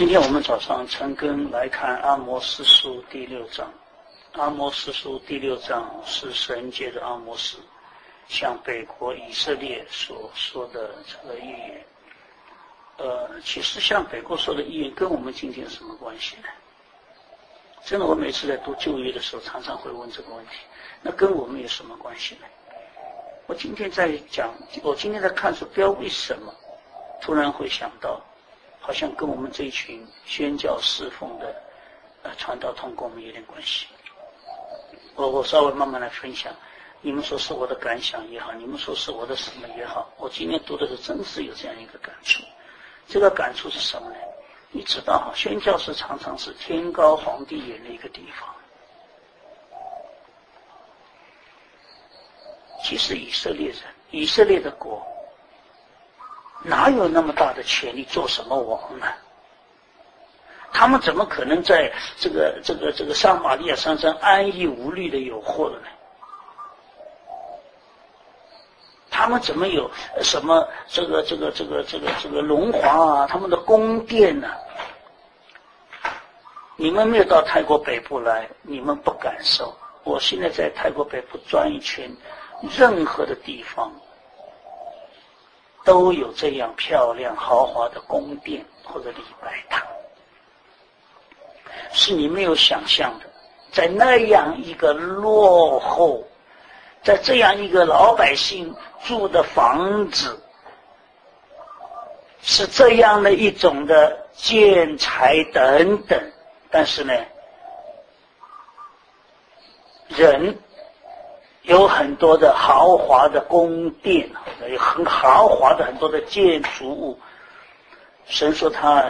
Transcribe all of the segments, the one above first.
今天我们早上陈根来看阿摩司书第6章。阿摩司书第6章是神界的阿摩司向北国以色列所说的这个预言。其实向北国说的预言跟我们今天有什么关系呢？真的，我每次在读旧约的时候常常会问这个问题，那跟我们有什么关系呢？我今天在看书标为什么突然会想到好像跟我们这一群宣教侍奉的传道同工们有点关系。我稍微慢慢来分享，你们说是我的感想也好，你们说是我的什么也好，我今天读的时候真是有这样一个感触。这个感触是什么呢？你知道宣教士常常是天高皇帝远的一个地方。其实以色列的国哪有那么大的权力做什么王呢？他们怎么可能在这个撒玛利亚山上安逸无虑的有祸了呢？他们怎么有什么这个龙华啊，他们的宫殿啊？你们没有到泰国北部来，你们不感受。我现在在泰国北部转一圈，任何的地方都有这样漂亮豪华的宫殿或者礼拜堂，是你没有想象的。在那样一个落后，在这样一个老百姓住的房子，是这样的一种的建材等等，但是呢，人有很多的豪华的宫殿，有很豪华的很多的建筑物。神说他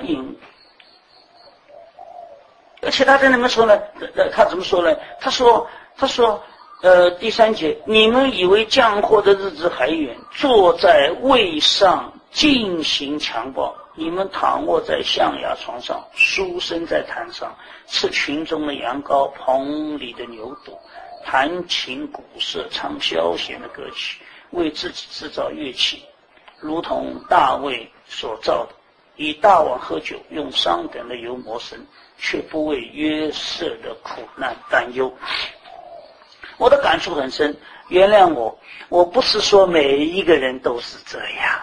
而且他在那边说呢，他怎么说呢？他说第3节，你们以为降祸的日子还远，坐在位上进行强暴，你们躺卧在象牙床上，书生在坛上，吃群中的羊羔，棚里的牛犊，弹琴鼓瑟，唱消闲的歌曲，为自己制造乐器，如同大卫所造的，以大碗喝酒，用上等的油抹身，却不为约瑟的苦难担忧。我的感触很深，原谅我不是说每一个人都是这样，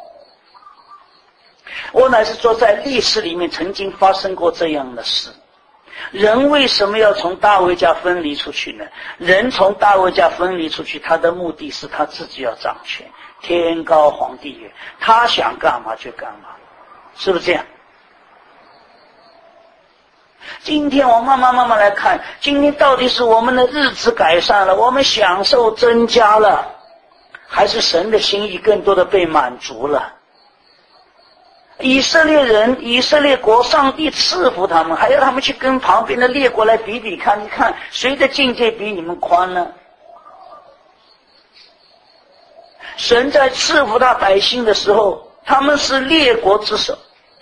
我乃是说在历史里面曾经发生过这样的事。人为什么要从大卫家分离出去呢？人从大卫家分离出去，他的目的是他自己要掌权，天高皇帝远，他想干嘛就干嘛，是不是这样？今天我慢慢来看，今天到底是我们的日子改善了，我们享受增加了，还是神的心意更多的被满足了？以色列人，以色列国，上帝赐福他们，还要他们去跟旁边的列国来比比看，你看谁的境界比你们宽呢？神在赐福他百姓的时候，他们是列国之首。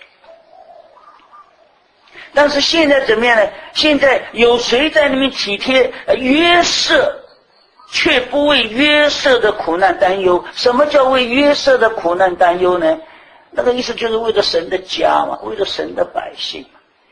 但是现在怎么样呢？现在有谁在那边体贴约瑟，却不为约瑟的苦难担忧？什么叫为约瑟的苦难担忧呢？那个意思就是为了神的家嘛，为了神的百姓。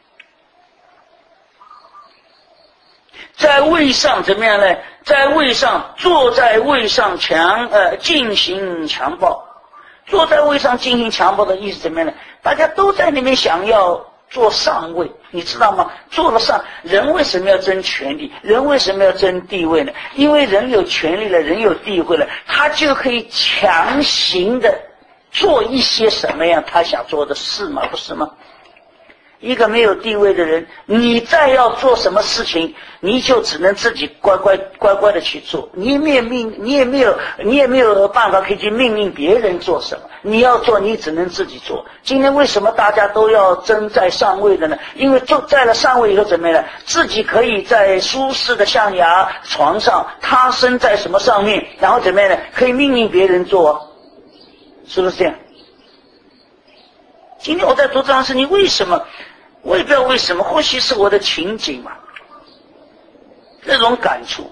在位上怎么样呢？在位上，坐在位上进行强暴。坐在位上进行强暴的意思怎么样呢？大家都在那边想要做上位，你知道吗？做了上，人为什么要争权力？人为什么要争地位呢？因为人有权力了，人有地位了，他就可以强行的做一些什么样他想做的事嘛，不是吗？一个没有地位的人，你再要做什么事情，你就只能自己乖乖的去做，你也没有办法可以去命令别人做什么。你要做，你只能自己做。今天为什么大家都要争在上位的呢？因为就在了上位以后怎么样呢？自己可以在舒适的象牙床上，他身在什么上面，然后怎么样呢？可以命令别人做，是不是这样？今天我在读这样事情，为什么？我也不知道为什么，或许是我的情景嘛，这种感触。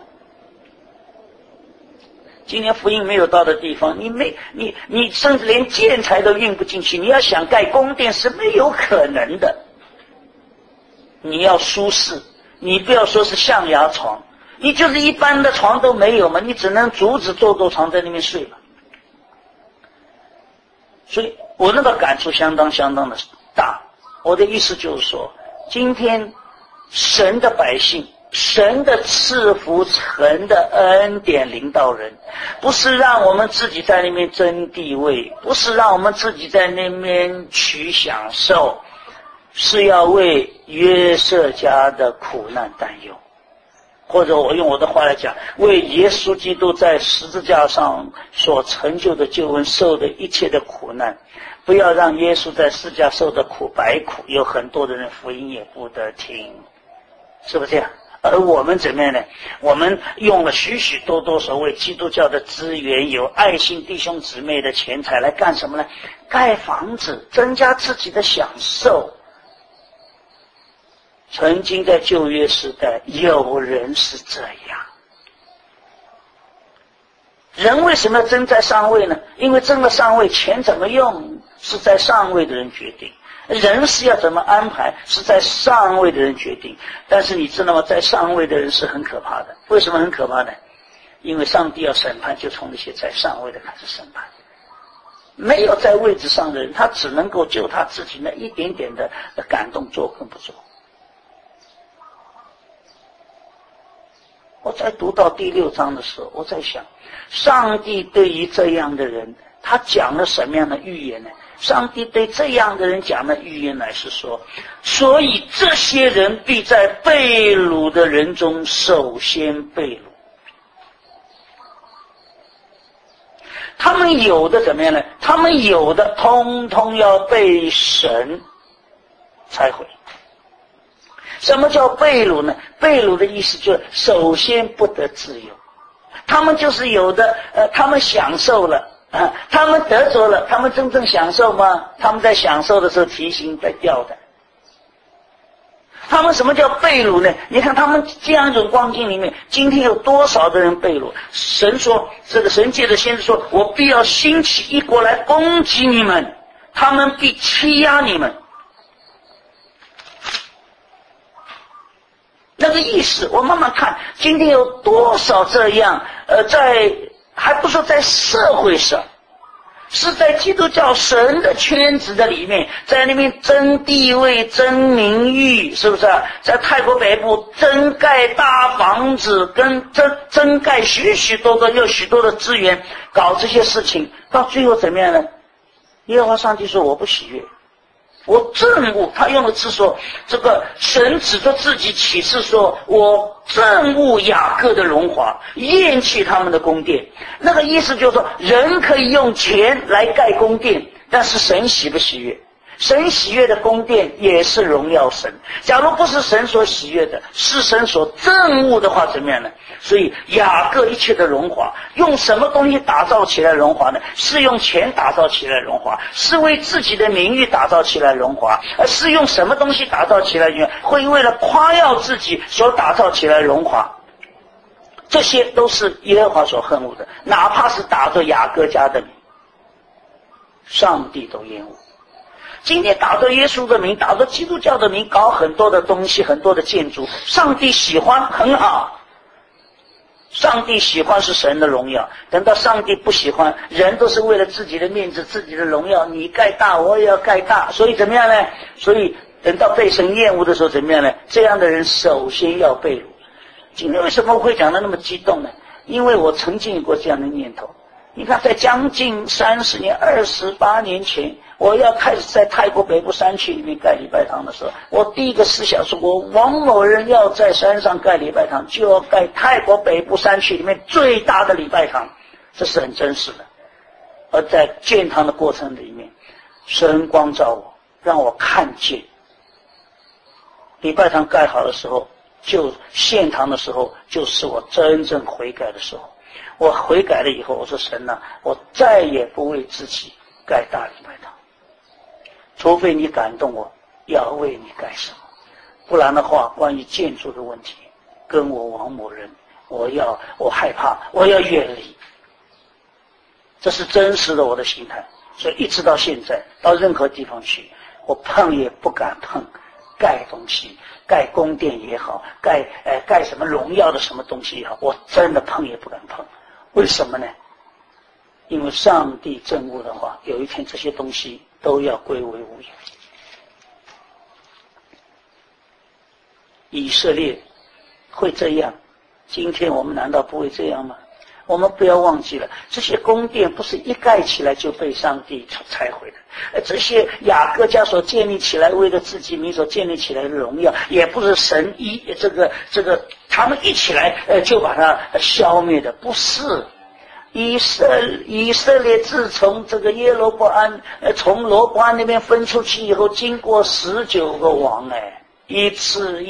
今天福音没有到的地方，你甚至连建材都运不进去，你要想盖宫殿是没有可能的。 你要舒适，你不要说是象牙床，你就是一般的床都没有嘛，你只能竹子做床在那边睡了。所以我那个感触相当的大。我的意思就是说，今天神的百姓，神的赐福，神的恩典领导人，不是让我们自己在那边争地位，不是让我们自己在那边取享受，是要为约瑟家的苦难担忧，或者我用我的话来讲，为耶稣基督在十字架上所成就的救恩受的一切的苦难，不要让耶稣在十字架受的苦白苦，有很多的人福音也不得听，是不是这样？而我们怎么样呢？我们用了许许多多所谓基督教的资源，有爱心弟兄姊妹的钱财来干什么呢？盖房子，增加自己的享受。曾经在旧约时代，有人是这样。人为什么要争在上位呢？因为争了上位，钱怎么用是在上位的人决定，人是要怎么安排是在上位的人决定。但是你知道吗？在上位的人是很可怕的。为什么很可怕呢？因为上帝要审判，就从那些在上位的开始审判。没有在位置上的人，他只能够就他自己那一点点的感动做跟不做。我在读到第6章的时候，我在想，上帝对于这样的人，他讲了什么样的预言呢？上帝对这样的人讲的预言乃是说，所以这些人必在被掳的人中首先被掳。他们有的怎么样呢？他们有的通通要被神拆毁。什么叫被掳呢？被掳的意思就是首先不得自由。他们就是有的他们享受了他们得着了，他们真正享受吗？他们在享受的时候提醒在掉的。他们什么叫被掳呢？你看他们这样一种光景里面，今天有多少的人被掳？神说，这个神借着先知说，我必要兴起一国来攻击你们，他们必欺压你们。那个意思我慢慢看，今天有多少这样还不说在社会上，是在基督教神的圈子的里面，在那边争地位争名誉，是不是啊？在泰国北部争盖大房子，跟争盖许许多多有许多的资源，搞这些事情，到最后怎么样呢？耶和华上帝说我不喜悦，我憎恶，他用的字说，这个神指着自己启示说，我憎恶雅各的荣华，厌弃他们的宫殿。那个意思就是说，人可以用钱来盖宫殿，但是神喜不喜悦？神喜悦的宫殿也是荣耀神。假如不是神所喜悦的，是神所憎恶的话，怎么样呢？所以雅各一切的荣华，用什么东西打造起来荣华呢？是用钱打造起来荣华，是为自己的名誉打造起来荣华，而是用什么东西打造起来会为了夸耀自己所打造起来荣华。这些都是耶和华所恨恶的，哪怕是打着雅各家的名，上帝都厌恶。今天打着耶稣的名，打着基督教的名，搞很多的东西，很多的建筑，上帝喜欢很好，上帝喜欢是神的荣耀。等到上帝不喜欢，人都是为了自己的面子，自己的荣耀，你盖大我也要盖大，所以怎么样呢？所以等到被神厌恶的时候怎么样呢？这样的人首先要被掳。今天为什么会讲得那么激动呢？因为我曾经有过这样的念头。你看在将近30年28年前，我要开始在泰国北部山区里面盖礼拜堂的时候，我第一个思想是，我王某人要在山上盖礼拜堂，就要盖泰国北部山区里面最大的礼拜堂，这是很真实的。而在建堂的过程里面，神光照我，让我看见礼拜堂盖好的时候，就献堂的时候，就是我真正悔改的时候。我悔改了以后，我说神啊，我再也不为自己盖大礼拜堂，除非你感动我要为你盖什么，不然的话，关于建筑的问题，跟我王某人，我害怕，我要远离。这是真实的我的心态，所以一直到现在，到任何地方去，我碰也不敢碰盖东西，盖宫殿也好，盖什么荣耀的什么东西也好，我真的碰也不敢碰。为什么呢？因为上帝憎恶的话，有一天这些东西都要归为无有。以色列会这样，今天我们难道不会这样吗？我们不要忘记了，这些宫殿不是一盖起来就被上帝拆毁的，这些雅各家所建立起来，为了自己民所建立起来的荣耀，也不是神他们一起来就把它消灭的，不是。以色列自从这个耶罗波安从罗波安那边分出去以后，经过19个王，一次，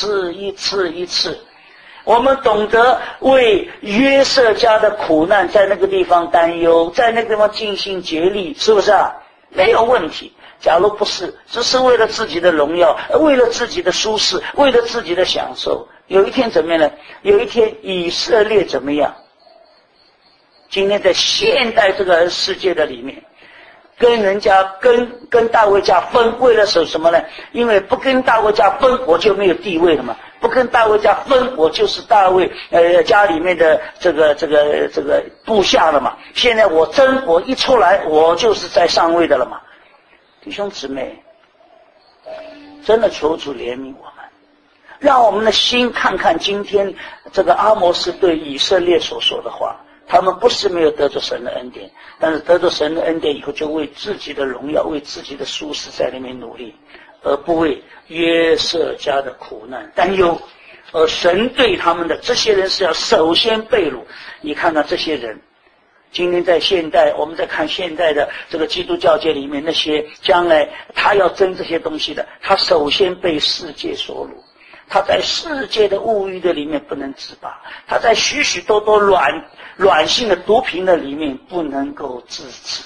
我们懂得为约瑟家的苦难在那个地方担忧，在那个地方尽心竭力，是不是啊？没有问题。假如不是，只是为了自己的荣耀，为了自己的舒适，为了自己的享受，有一天怎么样呢？有一天以色列怎么样？今天在现代这个世界的里面，跟人家跟大卫家分，为了什么呢？因为不跟大卫家分，我就没有地位了嘛。不跟大卫家分，我就是大卫家里面的这个部下了嘛。现在我一出来，我就是在上位的了嘛。弟兄姊妹，真的求主怜悯我们，让我们的心看看今天这个阿摩斯对以色列所说的话。他们不是没有得着神的恩典，但是得着神的恩典以后，就为自己的荣耀，为自己的舒适在里面努力，而不为约瑟家的苦难担忧。而神对他们的这些人是要首先被掳。你看到这些人，今天在现代，我们在看现代的这个基督教界里面，那些将来他要争这些东西的，他首先被世界所掳。他在世界的物欲的里面不能自拔，他在许许多多软性的毒品的里面不能够自制，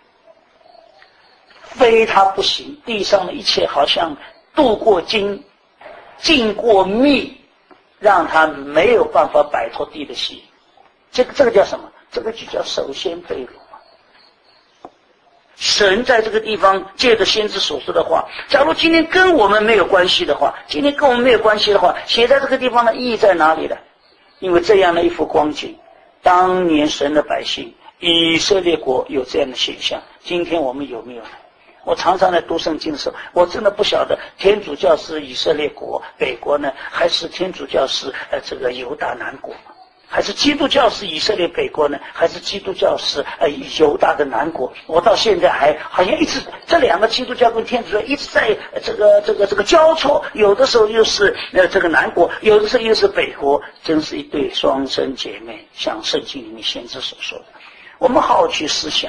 非他不行。地上的一切好像镀过金，浸过蜜，让他没有办法摆脱地的吸引。这个叫什么？这个就叫首先被掳。神在这个地方借着先知所说的话，假如今天跟我们没有关系的话，写在这个地方的意义在哪里呢？因为这样的一幅光景，当年神的百姓以色列国有这样的现象，今天我们有没有呢？我常常在读圣经的时候，我真的不晓得天主教是以色列国北国呢，还是天主教是这个犹大南国，还是基督教是以色列北国呢？还是基督教是犹大的南国？我到现在还好像一直这两个基督教跟天主教一直在这个交错，有的时候又是这个南国，有的时候又是北国，真是一对双生姐妹，像圣经里面先知所说的。我们好好去思想，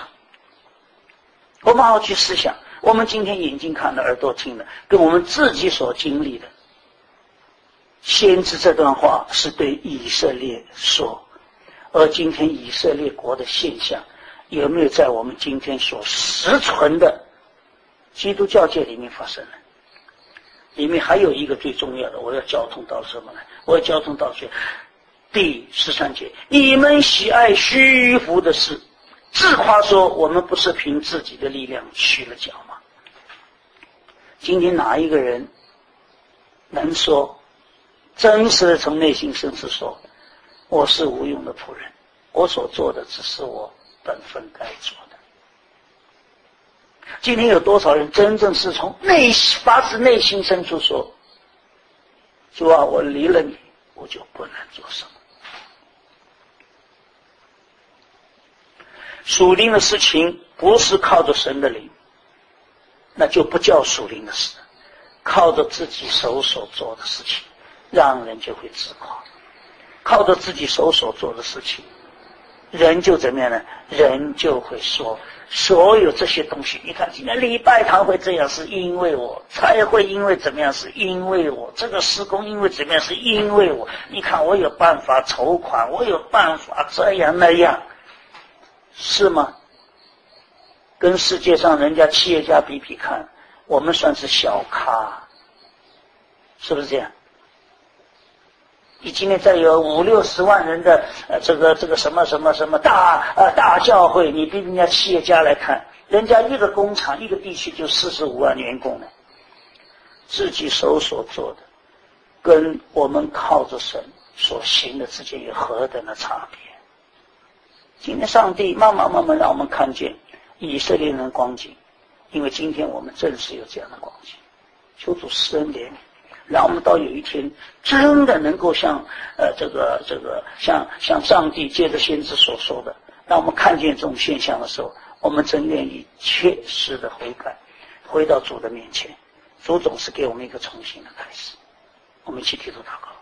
我们今天眼睛看的，耳朵听的，跟我们自己所经历的。先知这段话是对以色列说，而今天以色列国的现象有没有在我们今天所实存的基督教界里面发生呢？里面还有一个最重要的，我要交通到什么呢？我要交通到第13节，你们喜爱虚浮的事，自夸说我们不是凭自己的力量取了脚吗？今天哪一个人能说真实的从内心深处说，我是无用的仆人，我所做的只是我本分该做的。今天有多少人真正是从发自内心深处说，主啊，我离了你，我就不能做什么。属灵的事情不是靠着神的灵，那就不叫属灵的事，靠着自己手所做的事情，让人就会自夸。靠着自己手所做的事情，人就怎么样呢？人就会说所有这些东西，你看今天礼拜堂会这样，是因为我；才会因为怎么样，是因为我；这个施工因为怎么样，是因为我。你看我有办法筹款，我有办法这样那样，是吗？跟世界上人家企业家比比看，我们算是小咖，是不是这样？你今天再有50-60万人的这个什么大教会，你比人家企业家来看，人家一个工厂一个地区就45万员工呢。 自己手所做的，跟我们靠着神所行的之间有何等的差别。今天上帝慢慢让我们看见以色列人的光景，因为今天我们正是有这样的光景。求主施恩怜悯，让我们到有一天真的能够像像上帝借着先知所说的，让我们看见这种现象的时候，我们真愿意切实的悔改，回到主的面前。主总是给我们一个重新的开始。我们一起提出祷告。